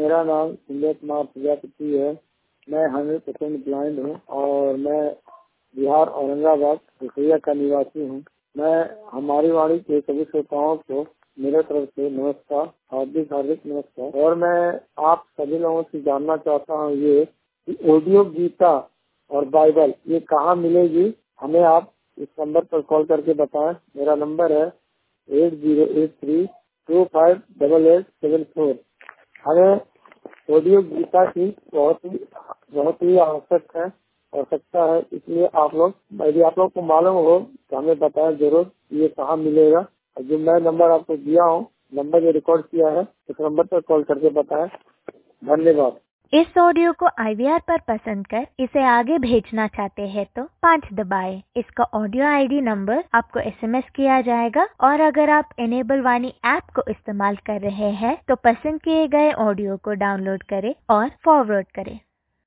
मेरा नाम संजय कुमार प्रजापति है। मैं 100% ब्लाइंड हूँ और मैं बिहार औरंगाबाद रसोईया का निवासी हूँ। मैं हमारी वाणी के सभी श्रोताओं को मेरे तरफ से नमस्कार, हार्दिक हार्दिक नमस्कार। और मैं आप सभी लोगों से जानना चाहता हूँ ये कि ऑडियो गीता और बाइबल ये कहाँ मिलेगी, हमें आप इस नंबर पर कॉल करके बताएं। मेरा नंबर है 8083258874। हमें ऑडियो गीता की बहुत ही आवश्यकता है, इसलिए आप लोग, यदि आप लोग को मालूम हो तो हमें बताएं जरूर ये कहाँ मिलेगा। और जो मैं नंबर आपको दिया हूँ, नंबर जो रिकॉर्ड किया है, उस नंबर पर कॉल करके बताएं। धन्यवाद। इस ऑडियो को IVR पर पसंद कर इसे आगे भेजना चाहते हैं तो 5 दबाएं। इसका ऑडियो ID नंबर आपको SMS किया जाएगा। और अगर आप इनेबल वाणी ऐप को इस्तेमाल कर रहे हैं तो पसंद किए गए ऑडियो को डाउनलोड करें और फॉरवर्ड करें।